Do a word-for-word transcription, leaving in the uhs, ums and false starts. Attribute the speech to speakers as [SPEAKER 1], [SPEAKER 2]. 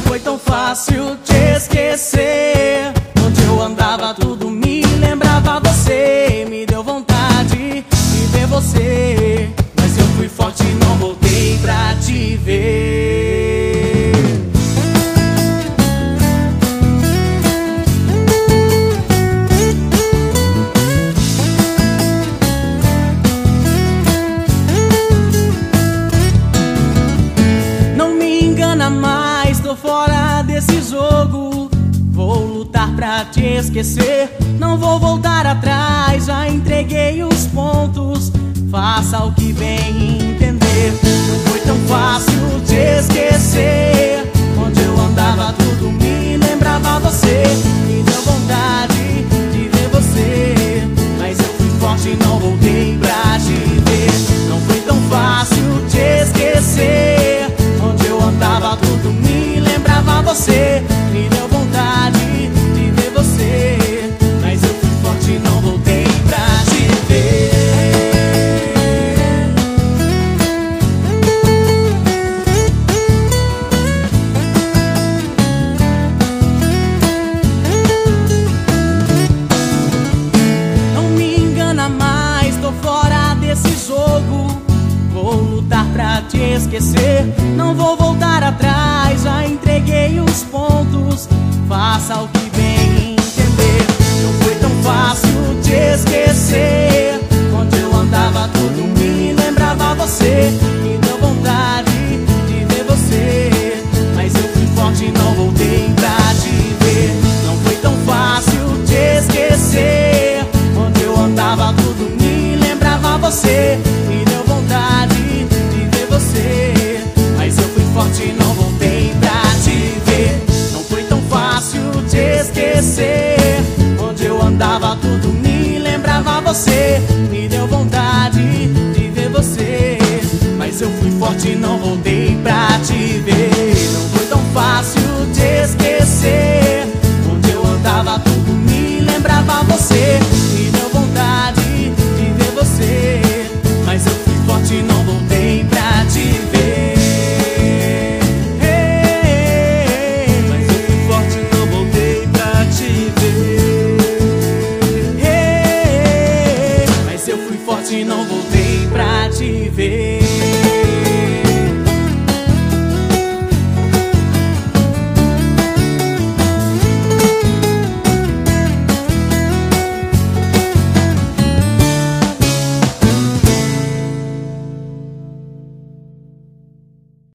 [SPEAKER 1] foi tão fácil te esquecer. Onde eu andava tudo me lembrava você. Me deu vontade de ver você, mas eu fui forte e não voltei pra te ver. Não me engana mais, tô fora desse jogo. Vou lutar pra te esquecer, não vou voltar atrás. Já entreguei os pontos, faça o que bem entender. Não foi tão fácil te esquecer. Onde eu andava tudo me lembrava você. Me deu vontade de ver você, mas eu fui forte e não voltei pra te ver. Não foi tão fácil te esquecer. Onde eu andava tudo me lembrava você. Me deu vontade de ver você, mas eu fui forte e não voltei pra te ver. Não me engana mais, tô fora desse jogo. Vou lutar pra te esquecer, não vou voltar atrás. Já entreguei os pontos, faça o que bem entender. Não foi tão fácil te esquecer. Onde eu andava tudo me lembrava você. Me deu vontade de ver você, mas eu fui forte e não voltei pra te ver. Não foi tão fácil te esquecer. Onde eu andava tudo me lembrava você. Me deu vontade de ver você, mas eu fui forte e não voltei pra te ver. Não foi tão fácil te esquecer. Onde eu andava tudo me lembrava você. Me deu vontade de ver você, mas eu fui forte e não voltei pra te ver.